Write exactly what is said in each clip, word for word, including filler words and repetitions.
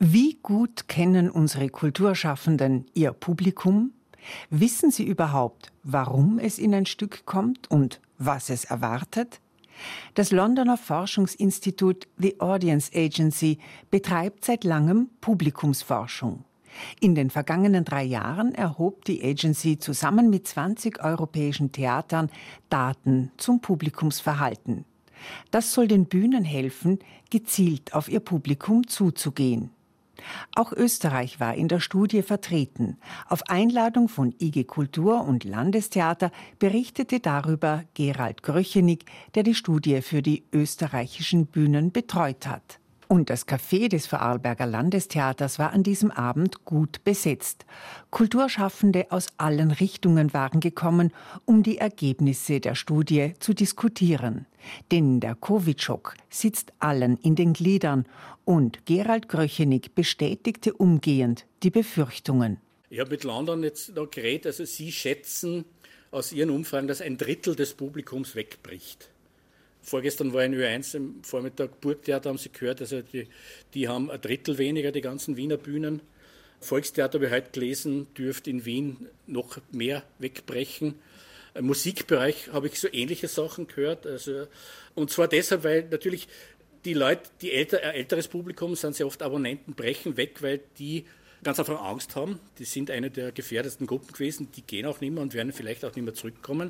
Wie gut kennen unsere Kulturschaffenden ihr Publikum? Wissen sie überhaupt, warum es in ein Stück kommt und was es erwartet? Das Londoner Forschungsinstitut The Audience Agency betreibt seit langem Publikumsforschung. In den vergangenen drei Jahren erhob die Agency zusammen mit zwanzig europäischen Theatern Daten zum Publikumsverhalten. Das soll den Bühnen helfen, gezielt auf ihr Publikum zuzugehen. Auch Österreich war in der Studie vertreten. Auf Einladung von I G Kultur und Landestheater berichtete darüber Gerald Gröchenig, der die Studie für die österreichischen Bühnen betreut hat. Und das Café des Vorarlberger Landestheaters war an diesem Abend gut besetzt. Kulturschaffende aus allen Richtungen waren gekommen, um die Ergebnisse der Studie zu diskutieren. Denn der Covid-Schock sitzt allen in den Gliedern und Gerald Gröchenig bestätigte umgehend die Befürchtungen. Ich habe mit London jetzt noch geredet, also Sie schätzen aus Ihren Umfragen, dass ein Drittel des Publikums wegbricht. Vorgestern war in Ö eins im Vormittag Burgtheater, haben Sie gehört, also die, die haben ein Drittel weniger, die ganzen Wiener Bühnen. Volkstheater, habe ich heute gelesen, dürfte in Wien noch mehr wegbrechen. Im Musikbereich habe ich so ähnliche Sachen gehört. Also, und zwar deshalb, weil natürlich die Leute, die älter, ein älteres Publikum sind sehr oft Abonnenten, brechen weg, weil die ganz einfach Angst haben. Die sind eine der gefährdetsten Gruppen gewesen, die gehen auch nicht mehr und werden vielleicht auch nicht mehr zurückkommen.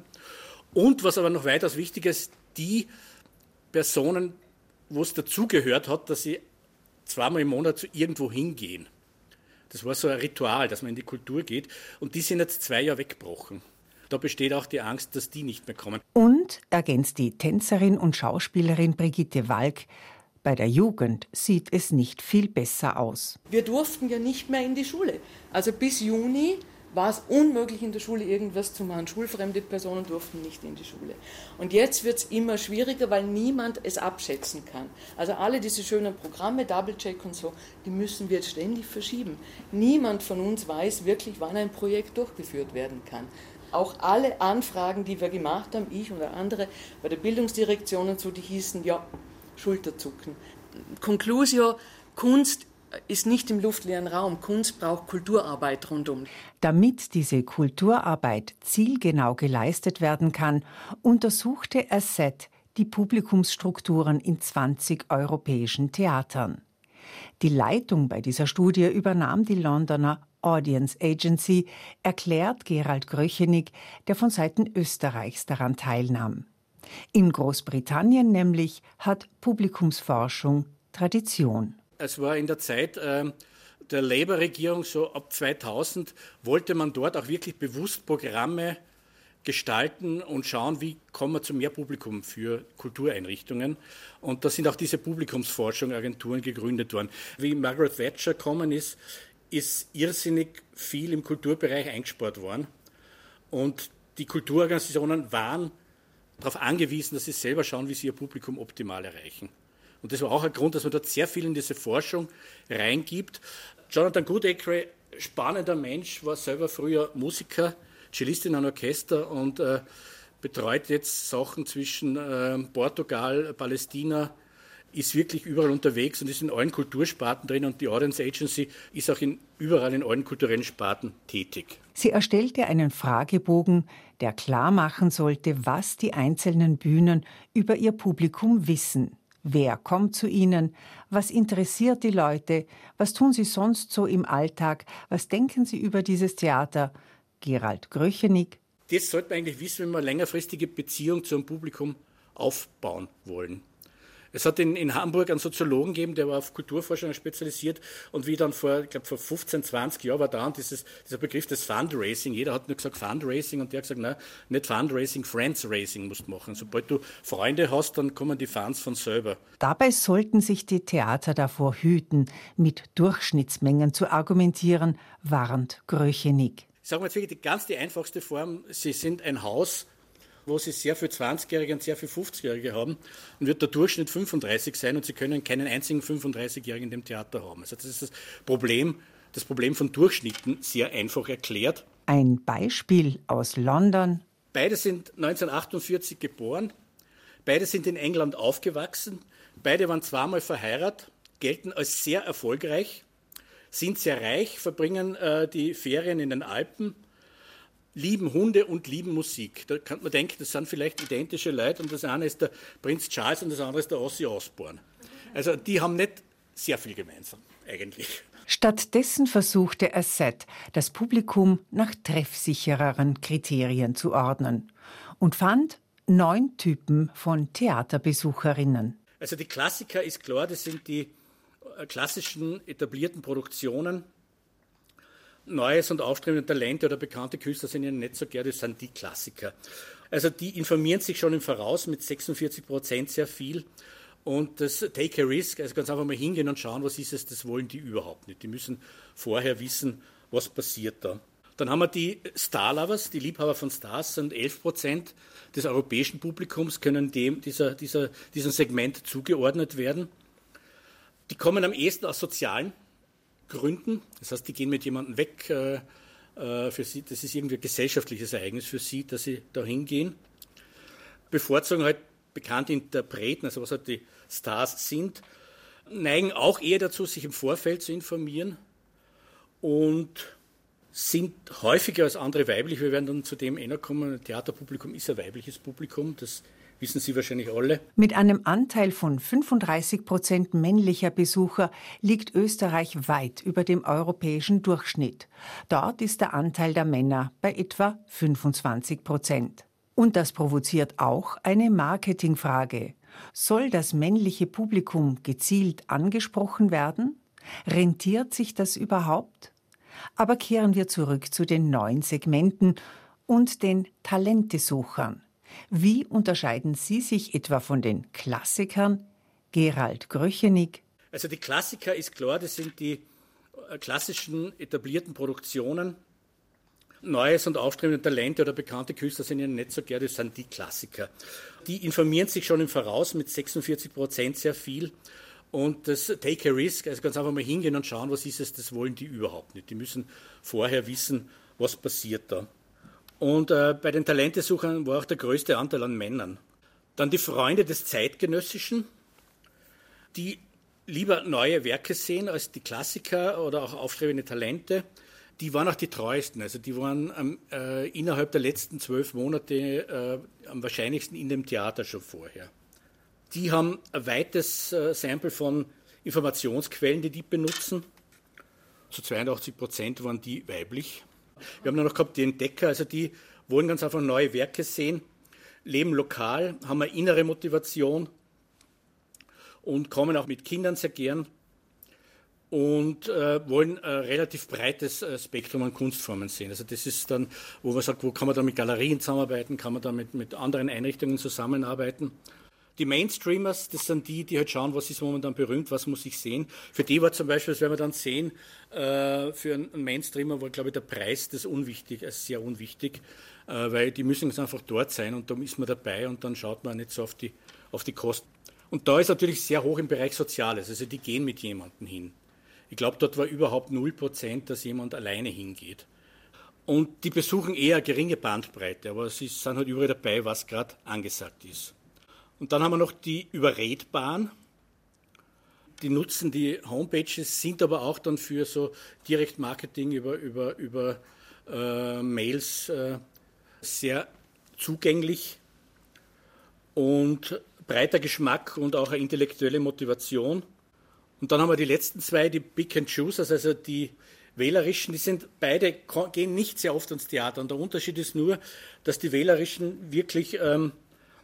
Und was aber noch weitaus wichtiger ist, die Personen, wo es dazugehört hat, dass sie zweimal im Monat zu irgendwo hingehen. Das war so ein Ritual, dass man in die Kultur geht. Und die sind jetzt zwei Jahre weggebrochen. Da besteht auch die Angst, dass die nicht mehr kommen. Und, ergänzt die Tänzerin und Schauspielerin Brigitte Walk, bei der Jugend sieht es nicht viel besser aus. Wir durften ja nicht mehr in die Schule. Also bis Juni war es unmöglich, in der Schule irgendwas zu machen. Schulfremde Personen durften nicht in die Schule. Und jetzt wird es immer schwieriger, weil niemand es abschätzen kann. Also alle diese schönen Programme, Double Check und so, die müssen wir jetzt ständig verschieben. Niemand von uns weiß wirklich, wann ein Projekt durchgeführt werden kann. Auch alle Anfragen, die wir gemacht haben, ich oder andere, bei der Bildungsdirektion und so, die hießen, ja, Schulterzucken. Conclusio, Kunst ist nicht im luftleeren Raum. Kunst braucht Kulturarbeit rundum. Damit diese Kulturarbeit zielgenau geleistet werden kann, untersuchte Asset die Publikumsstrukturen in zwanzig europäischen Theatern. Die Leitung bei dieser Studie übernahm die Londoner Audience Agency, erklärt Gerald Gröchenig, der von Seiten Österreichs daran teilnahm. In Großbritannien nämlich hat Publikumsforschung Tradition. Es war in der Zeit äh, der Labour-Regierung, so ab zweitausend, wollte man dort auch wirklich bewusst Programme gestalten und schauen, wie kommen wir zu mehr Publikum für Kultureinrichtungen. Und da sind auch diese Publikumsforschung-Agenturen gegründet worden. Wie Margaret Thatcher gekommen ist, ist irrsinnig viel im Kulturbereich eingespart worden. Und die Kulturorganisationen waren darauf angewiesen, dass sie selber schauen, wie sie ihr Publikum optimal erreichen. Und das war auch ein Grund, dass man dort sehr viel in diese Forschung reingibt. Jonathan Goodacre, spannender Mensch, war selber früher Musiker, Cellist in einem Orchester und äh, betreut jetzt Sachen zwischen äh, Portugal, Palästina, ist wirklich überall unterwegs und ist in allen Kultursparten drin und die Audience Agency ist auch in, überall in allen kulturellen Sparten tätig. Sie erstellte einen Fragebogen, der klar machen sollte, was die einzelnen Bühnen über ihr Publikum wissen. Wer kommt zu ihnen? Was interessiert die Leute? Was tun sie sonst so im Alltag? Was denken sie über dieses Theater? Gerald Gröchenig. Das sollte man eigentlich wissen, wenn wir eine längerfristige Beziehung zum Publikum aufbauen wollen. Es hat in, in Hamburg einen Soziologen gegeben, der war auf Kulturforschung spezialisiert und wie dann vor, ich glaube vor fünfzehn, zwanzig Jahren war da und dieses, dieser Begriff des Fundraising, jeder hat nur gesagt Fundraising und der hat gesagt, nein, nicht Fundraising, Friendsraising musst du machen. Sobald du Freunde hast, dann kommen die Funds von selber. Dabei sollten sich die Theater davor hüten, mit Durchschnittsmengen zu argumentieren, warnt Gröchenig. Ich sage mal jetzt wirklich die ganz die einfachste Form, Sie sind ein Haus, wo Sie sehr viel zwanzigjährige und sehr viel fünfzigjährige haben, und wird der Durchschnitt fünfunddreißig sein und Sie können keinen einzigen fünfunddreißigjährigen in dem Theater haben. Also das ist das Problem, das Problem von Durchschnitten sehr einfach erklärt. Ein Beispiel aus London. Beide sind neunzehnhundertachtundvierzig geboren, beide sind in England aufgewachsen, beide waren zweimal verheiratet, gelten als sehr erfolgreich. sind sehr reich, verbringen äh, die Ferien in den Alpen, lieben Hunde und lieben Musik. Da kann man denken, das sind vielleicht identische Leute und das eine ist der Prinz Charles und das andere ist der Ozzy Osbourne. Also die haben nicht sehr viel gemeinsam eigentlich. Stattdessen versuchte Asset, das Publikum nach treffsichereren Kriterien zu ordnen und fand neun Typen von Theaterbesucherinnen. Also die Klassiker ist klar, das sind die klassischen etablierten Produktionen. Neues und aufstrebende Talente oder bekannte Künstler sind ihnen nicht so gern, das sind die Klassiker. Also die informieren sich schon im Voraus mit sechsundvierzig Prozent sehr viel. Und das Take a Risk, also ganz einfach mal hingehen und schauen, was ist es, das wollen die überhaupt nicht. Die müssen vorher wissen, was passiert da. Dann haben wir die Star-Lovers, die Liebhaber von Stars, sind elf Prozent des europäischen Publikums, können dem, dieser, dieser, diesem Segment zugeordnet werden. Die kommen am ehesten aus sozialen Gründen, das heißt, die gehen mit jemandem weg, äh, für sie, das ist irgendwie ein gesellschaftliches Ereignis für sie, dass sie da hingehen. Bevorzugen halt bekannte Interpreten, also was halt die Stars sind, neigen auch eher dazu, sich im Vorfeld zu informieren und sind häufiger als andere weiblich. Wir werden dann zu dem eher kommen, ein Theaterpublikum ist ein weibliches Publikum, das wissen Sie wahrscheinlich alle. Mit einem Anteil von fünfunddreißig Prozent männlicher Besucher liegt Österreich weit über dem europäischen Durchschnitt. Dort ist der Anteil der Männer bei etwa fünfundzwanzig Prozent. Und das provoziert auch eine Marketingfrage. Soll das männliche Publikum gezielt angesprochen werden? Rentiert sich das überhaupt? Aber kehren wir zurück zu den neuen Segmenten und den Talentesuchern. Wie unterscheiden sie sich etwa von den Klassikern? Gerald Gröchenig. Also die Klassiker ist klar, das sind die klassischen etablierten Produktionen. Neues und aufstrebende Talente oder bekannte Künstler sind ihnen nicht so gern, das sind die Klassiker. Die informieren sich schon im Voraus mit sechsundvierzig Prozent sehr viel. Und das Take a Risk, also ganz einfach mal hingehen und schauen, was ist es, das wollen die überhaupt nicht. Die müssen vorher wissen, was passiert da. Und äh, bei den Talentesuchern war auch der größte Anteil an Männern. Dann die Freunde des Zeitgenössischen, die lieber neue Werke sehen als die Klassiker oder auch aufstrebende Talente. Die waren auch die treuesten, also die waren ähm, äh, innerhalb der letzten zwölf Monate äh, am wahrscheinlichsten in dem Theater schon vorher. Die haben ein weites äh, Sample von Informationsquellen, die die benutzen. Zu zweiundachtzig Prozent waren die weiblich. Wir haben dann noch gehabt die Entdecker, also die wollen ganz einfach neue Werke sehen, leben lokal, haben eine innere Motivation und kommen auch mit Kindern sehr gern. Und äh, wollen ein relativ breites äh, Spektrum an Kunstformen sehen. Also das ist dann, wo man sagt, wo kann man da mit Galerien zusammenarbeiten, kann man da mit, mit anderen Einrichtungen zusammenarbeiten. Die Mainstreamers, das sind die, die halt schauen, was ist momentan berühmt, was muss ich sehen. Für die war zum Beispiel, das werden wir dann sehen, äh, für einen Mainstreamer war, glaube ich, der Preis das unwichtig, also sehr unwichtig, äh, weil die müssen jetzt einfach dort sein und da ist man dabei und dann schaut man nicht so auf die, auf die Kosten. Und da ist natürlich sehr hoch im Bereich Soziales, also die gehen mit jemandem hin. Ich glaube, dort war überhaupt null Prozent, dass jemand alleine hingeht. Und die besuchen eher eine geringe Bandbreite, aber sie sind halt überall dabei, was gerade angesagt ist. Und dann haben wir noch die Überredbaren. Die nutzen die Homepages, sind aber auch dann für so Direktmarketing über, über, über äh, Mails äh, sehr zugänglich und breiter Geschmack und auch eine intellektuelle Motivation. Und dann haben wir die letzten zwei, die Pick and Choosers, also die Wählerischen, die sind beide, gehen nicht sehr oft ans Theater. Und der Unterschied ist nur, dass die Wählerischen wirklich ähm,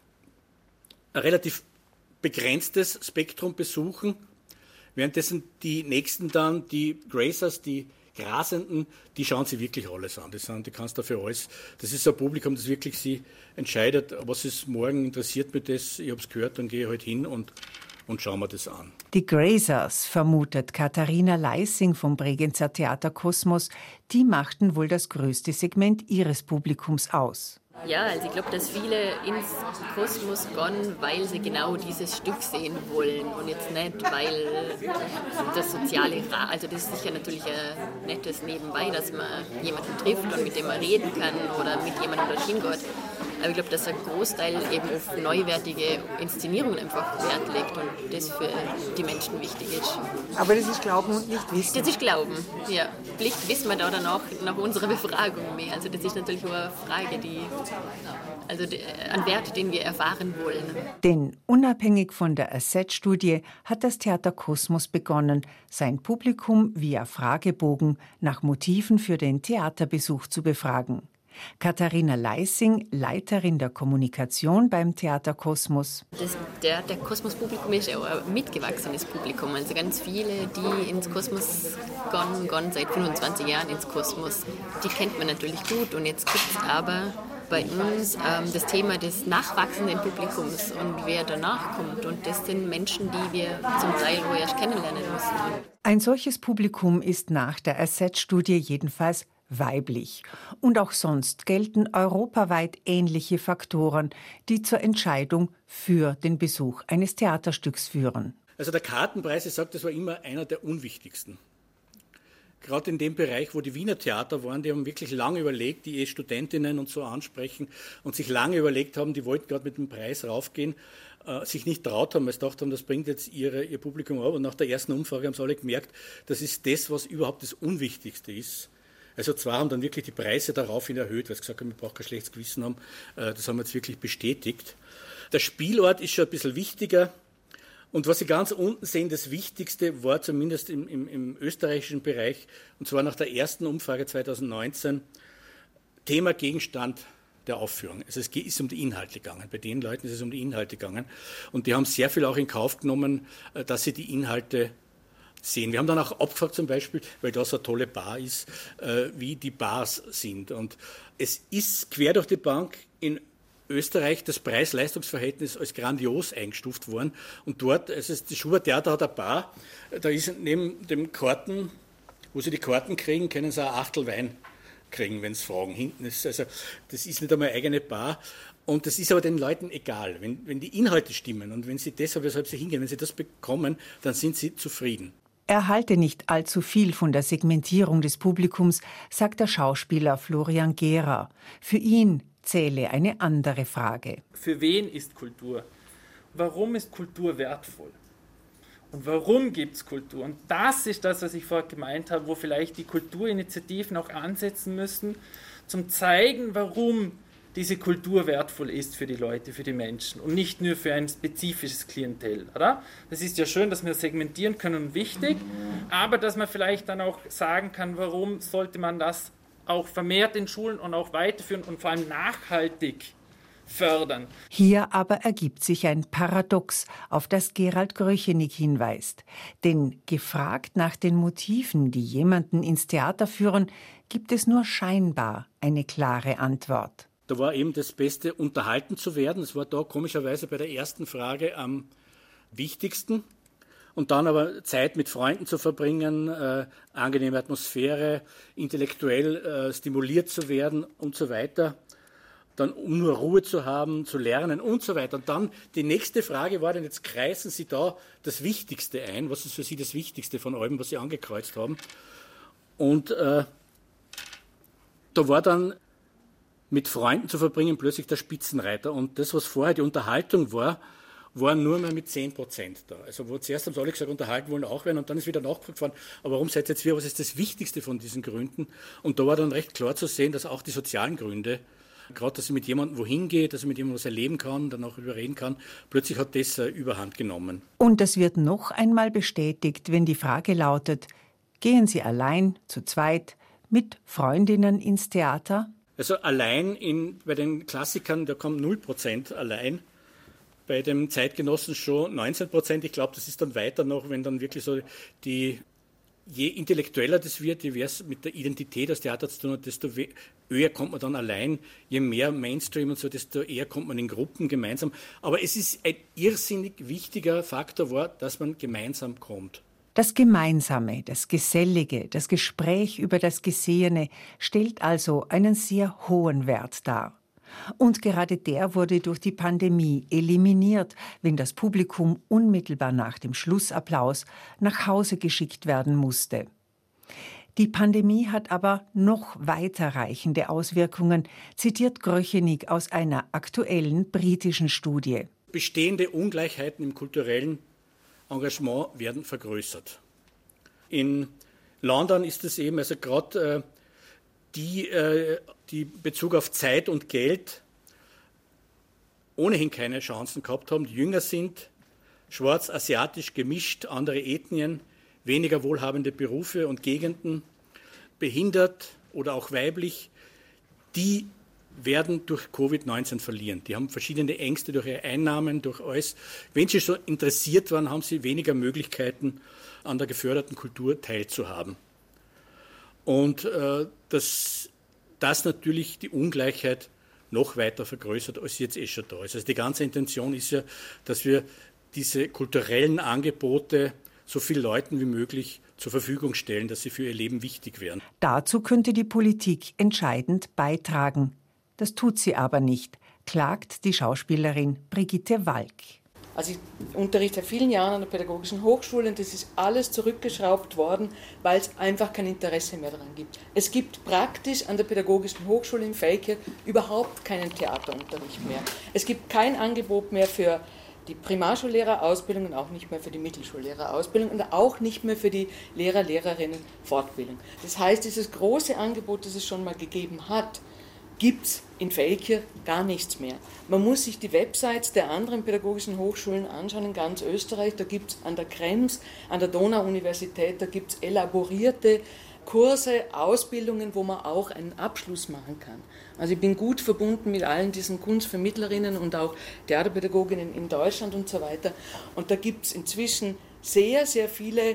ein relativ begrenztes Spektrum besuchen, währenddessen die Nächsten dann, die Gracers, die Grasenden, die schauen sich wirklich alles an. Die, sind, die kannst du für alles, das ist ein Publikum, das wirklich sie entscheidet, was ist morgen, interessiert mich das, ich habe es gehört, dann gehe ich halt hin und Und schauen wir das an. Die Grazers, vermutet Katharina Leising vom Bregenzer Theater Kosmos, die machten wohl das größte Segment ihres Publikums aus. Ja, also ich glaube, dass viele ins Kosmos gehen, weil sie genau dieses Stück sehen wollen und jetzt nicht, weil das soziale, also das ist sicher natürlich ein nettes Nebenbei, dass man jemanden trifft und mit dem man reden kann oder mit jemandem dorthin geht. Aber ich glaube, dass ein Großteil eben auf neuwertige Inszenierungen einfach Wert legt und das für die Menschen wichtig ist. Aber das ist Glauben und nicht Wissen. Das ist Glauben, ja. Vielleicht wissen wir da dann auch nach unserer Befragung mehr. Also das ist natürlich auch eine Frage, die, also die, ein Wert, den wir erfahren wollen. Denn unabhängig von der Asset-Studie hat das Theater Kosmos begonnen, sein Publikum via Fragebogen nach Motiven für den Theaterbesuch zu befragen. Katharina Leissing, Leiterin der Kommunikation beim Theater Kosmos. Das, der, der Kosmos-Publikum ist auch ein mitgewachsenes Publikum. Also ganz viele, die ins Kosmos gehen, gehen seit fünfundzwanzig Jahren ins Kosmos, die kennt man natürlich gut. Und jetzt gibt es aber bei uns ähm, das Thema des nachwachsenden Publikums und wer danach kommt. Und das sind Menschen, die wir zum Teil wo erst kennenlernen müssen. Ein solches Publikum ist nach der Asset-Studie jedenfalls weiblich. Und auch sonst gelten europaweit ähnliche Faktoren, die zur Entscheidung für den Besuch eines Theaterstücks führen. Also der Kartenpreis, ich sage, das war immer einer der unwichtigsten. Gerade in dem Bereich, wo die Wiener Theater waren, die haben wirklich lange überlegt, die Studentinnen und so ansprechen und sich lange überlegt haben, die wollten gerade mit dem Preis raufgehen, äh, sich nicht traut haben, weil sie gedacht haben, das bringt jetzt ihre, ihr Publikum ab. Und nach der ersten Umfrage haben sie alle gemerkt, das ist das, was überhaupt das Unwichtigste ist. Also zwar haben dann wirklich die Preise daraufhin erhöht, weil sie gesagt haben, wir brauchen kein schlechtes Gewissen haben. Das haben wir jetzt wirklich bestätigt. Der Spielort ist schon ein bisschen wichtiger. Und was Sie ganz unten sehen, das Wichtigste war zumindest im, im, im österreichischen Bereich, und zwar nach der ersten Umfrage zweitausendneunzehn, Thema Gegenstand der Aufführung. Also es ist um die Inhalte gegangen. Bei den Leuten ist es um die Inhalte gegangen. Und die haben sehr viel auch in Kauf genommen, dass sie die Inhalte sehen. Wir haben dann auch abgefragt zum Beispiel, weil da so eine tolle Bar ist, äh, wie die Bars sind. Und es ist quer durch die Bank in Österreich das Preis-Leistungs-Verhältnis als grandios eingestuft worden. Und dort, also das Schubert-Theater hat eine Bar, da ist neben dem Karten, wo sie die Karten kriegen, können sie ein Achtel Wein kriegen, wenn sie fragen. Hinten ist, also das ist nicht einmal eine eigene Bar. Und das ist aber den Leuten egal. Wenn, wenn die Inhalte stimmen und wenn sie deshalb, weshalb sie hingehen, wenn sie das bekommen, dann sind sie zufrieden. Er halte nicht allzu viel von der Segmentierung des Publikums, sagt der Schauspieler Florian Gehrer. Für ihn zähle eine andere Frage. Für wen ist Kultur? Warum ist Kultur wertvoll? Und warum gibt es Kultur? Und das ist das, was ich vorher gemeint habe, wo vielleicht die Kulturinitiativen auch ansetzen müssen, zum zeigen, warum diese Kultur wertvoll ist für die Leute, für die Menschen und nicht nur für ein spezifisches Klientel, oder? Das ist ja schön, dass wir segmentieren können und wichtig, aber dass man vielleicht dann auch sagen kann, warum sollte man das auch vermehrt in Schulen und auch weiterführen und vor allem nachhaltig fördern. Hier aber ergibt sich ein Paradox, auf das Gerald Gröchenig hinweist. Denn gefragt nach den Motiven, die jemanden ins Theater führen, gibt es nur scheinbar eine klare Antwort. Da war eben das Beste, unterhalten zu werden. Das war da komischerweise bei der ersten Frage am wichtigsten. Und dann aber Zeit mit Freunden zu verbringen, äh, angenehme Atmosphäre, intellektuell äh, stimuliert zu werden und so weiter. Dann um nur Ruhe zu haben, zu lernen und so weiter. Und dann die nächste Frage war dann, jetzt kreisen Sie da das Wichtigste ein. Was ist für Sie das Wichtigste von allem, was Sie angekreuzt haben? Und äh, da war dann mit Freunden zu verbringen, plötzlich der Spitzenreiter. Und das, was vorher die Unterhaltung war, war nur mehr mit zehn Prozent da. Also wo zuerst haben sie alle gesagt, unterhalten wollen auch werden und dann ist wieder nachgefragt worden, aber warum seid ihr jetzt wir, was ist das Wichtigste von diesen Gründen? Und da war dann recht klar zu sehen, dass auch die sozialen Gründe, gerade dass ich mit jemandem wohin gehe, dass ich mit jemandem was erleben kann, dann auch überreden kann, plötzlich hat das äh, Überhand genommen. Und das wird noch einmal bestätigt, wenn die Frage lautet, gehen Sie allein, zu zweit, mit Freundinnen ins Theater? Also allein in, bei den Klassikern, da kommt null Prozent allein. Bei dem Zeitgenossen schon neunzehn Prozent. Ich glaube, das ist dann weiter noch, wenn dann wirklich so die, je intellektueller das wird, je mehr es mit der Identität des Theaters zu tun hat, desto eher kommt man dann allein. Je mehr Mainstream und so, desto eher kommt man in Gruppen gemeinsam. Aber es ist ein irrsinnig wichtiger Faktor war, dass man gemeinsam kommt. Das Gemeinsame, das Gesellige, das Gespräch über das Gesehene stellt also einen sehr hohen Wert dar. Und gerade der wurde durch die Pandemie eliminiert, wenn das Publikum unmittelbar nach dem Schlussapplaus nach Hause geschickt werden musste. Die Pandemie hat aber noch weiterreichende Auswirkungen, zitiert Gröchenig aus einer aktuellen britischen Studie. Bestehende Ungleichheiten im kulturellen Engagement werden vergrößert. In London ist es eben, also gerade äh, die, äh, die in Bezug auf Zeit und Geld ohnehin keine Chancen gehabt haben, die jünger sind, schwarz, asiatisch gemischt, andere Ethnien, weniger wohlhabende Berufe und Gegenden, behindert oder auch weiblich, die werden durch Covid neunzehn verlieren. Die haben verschiedene Ängste durch ihre Einnahmen, durch alles. Wenn sie schon interessiert waren, haben sie weniger Möglichkeiten, an der geförderten Kultur teilzuhaben. Und äh, dass das natürlich die Ungleichheit noch weiter vergrößert, als jetzt eh schon da ist. Also die ganze Intention ist ja, dass wir diese kulturellen Angebote so vielen Leuten wie möglich zur Verfügung stellen, dass sie für ihr Leben wichtig wären. Dazu könnte die Politik entscheidend beitragen. Das tut sie aber nicht, klagt die Schauspielerin Brigitte Walk. Also ich unterrichte seit vielen Jahren an der Pädagogischen Hochschule und das ist alles zurückgeschraubt worden, weil es einfach kein Interesse mehr daran gibt. Es gibt praktisch an der Pädagogischen Hochschule in Feldkirch überhaupt keinen Theaterunterricht mehr. Es gibt kein Angebot mehr für die Primarschullehrerausbildung und auch nicht mehr für die Mittelschullehrerausbildung und auch nicht mehr für die Lehrer, Lehrerinnen Fortbildung. Das heißt, dieses große Angebot, das es schon mal gegeben hat, gibt es in Feldkirch gar nichts mehr. Man muss sich die Websites der anderen pädagogischen Hochschulen anschauen in ganz Österreich. Da gibt es an der Krems, an der Donau-Universität, da gibt es elaborierte Kurse, Ausbildungen, wo man auch einen Abschluss machen kann. Also ich bin gut verbunden mit allen diesen Kunstvermittlerinnen und auch Theaterpädagoginnen in Deutschland und so weiter. Und da gibt es inzwischen sehr, sehr viele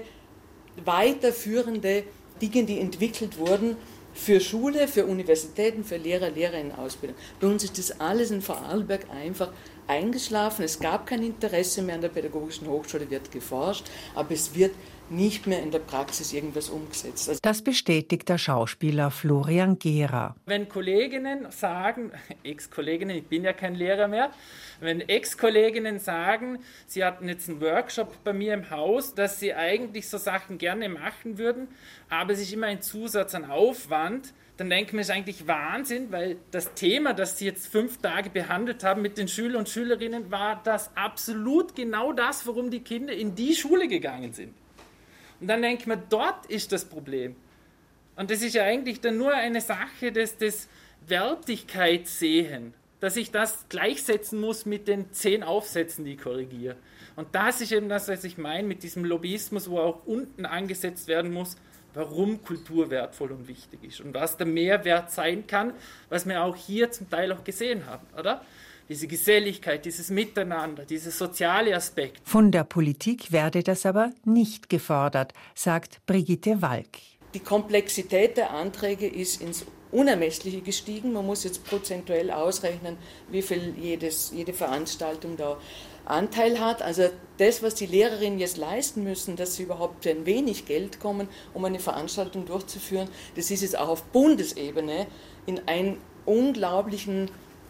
weiterführende Dinge, die entwickelt wurden, für Schule, für Universitäten, für Lehrer, Lehrerinnenausbildung. Bei uns ist das alles in Vorarlberg einfach eingeschlafen. Es gab kein Interesse mehr an der Pädagogischen Hochschule, wird geforscht, aber es wird nicht mehr in der Praxis irgendwas umgesetzt. Also das bestätigt der Schauspieler Florian Gera. Wenn Kolleginnen sagen, Ex-Kolleginnen, ich bin ja kein Lehrer mehr, wenn Ex-Kolleginnen sagen, sie hatten jetzt einen Workshop bei mir im Haus, dass sie eigentlich so Sachen gerne machen würden, aber es ist immer ein Zusatz an Aufwand, dann denke ich mir, das ist eigentlich Wahnsinn, weil das Thema, das sie jetzt fünf Tage behandelt haben mit den Schülern und Schülerinnen, war das absolut genau das, warum die Kinder in die Schule gegangen sind. Und dann denke ich mir, dort ist das Problem. Und das ist ja eigentlich dann nur eine Sache des, des Wertigkeitssehen, dass ich das gleichsetzen muss mit den zehn Aufsätzen, die ich korrigiere. Und das ist eben das, was ich meine mit diesem Lobbyismus, wo auch unten angesetzt werden muss, warum Kultur wertvoll und wichtig ist und was der Mehrwert sein kann, was wir auch hier zum Teil auch gesehen haben, oder? Diese Geselligkeit, dieses Miteinander, dieser soziale Aspekt. Von der Politik werde das aber nicht gefordert, sagt Brigitte Walk. Die Komplexität der Anträge ist ins Unermessliche gestiegen. Man muss jetzt prozentuell ausrechnen, wie viel jedes, jede Veranstaltung da Anteil hat. Also das, was die Lehrerinnen jetzt leisten müssen, dass sie überhaupt für ein wenig Geld kommen, um eine Veranstaltung durchzuführen, das ist jetzt auch auf Bundesebene in einen unglaublichen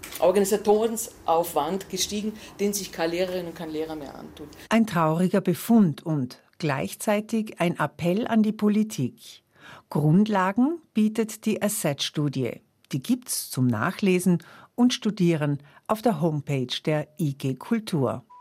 Organisationsaufwand gestiegen, den sich keine Lehrerin und kein Lehrer mehr antut. Ein trauriger Befund und gleichzeitig ein Appell an die Politik. Grundlagen bietet die Asset-Studie. Die gibt's zum Nachlesen und Studieren auf der Homepage der I G Kultur.